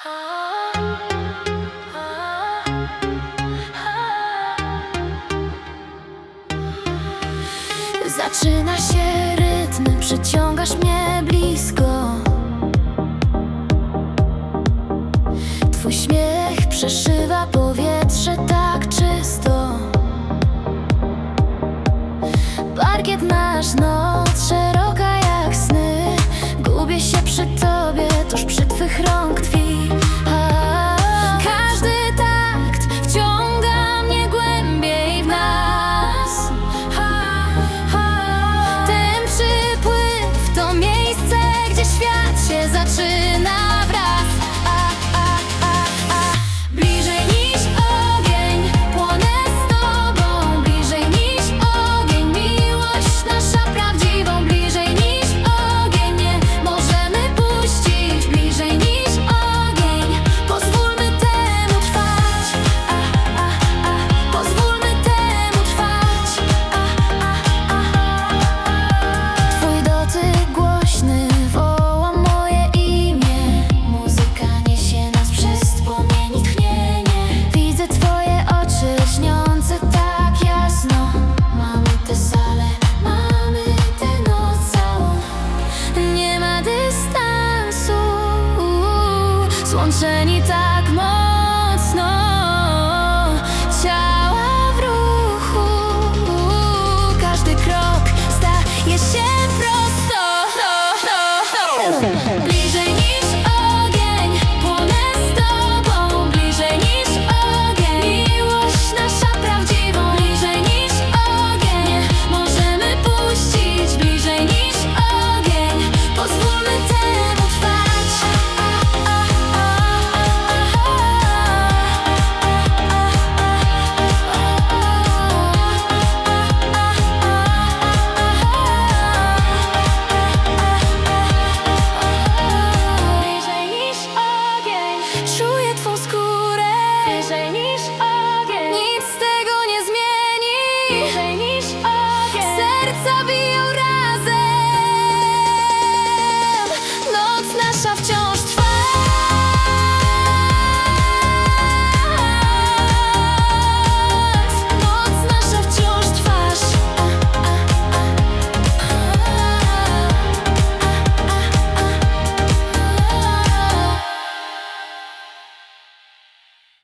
Zaczyna się rytm, przyciągasz mnie blisko. Twój śmiech przeszywa powietrze tak czysto. Parkiet nasz, noc szeroka jak sny. Gubię się przy tobie, tuż przy twych rąk tkwi. Każdy takt wciąga mnie głębiej w nas. Ten przypływ to miejsce, gdzie świat się zaczyna wraz. Bliżej niż ogień, płonę z tobą. Bliżej niż ogień, miłość nasza prawdziwą. Bliżej niż ogień, nie możemy puścić. Bliżej niż ogień, pozwólmy temu trwać. Pozwólmy temu trwać. Twój dotyk głośny woła moje imię. Muzyka niesie nas przez płomieni tchnienie. Widzę twoje oczy lśniące tak jasno. Mamy tę salę, mamy tę noc całą. Nie ma dystansu, złączeni tak mocno.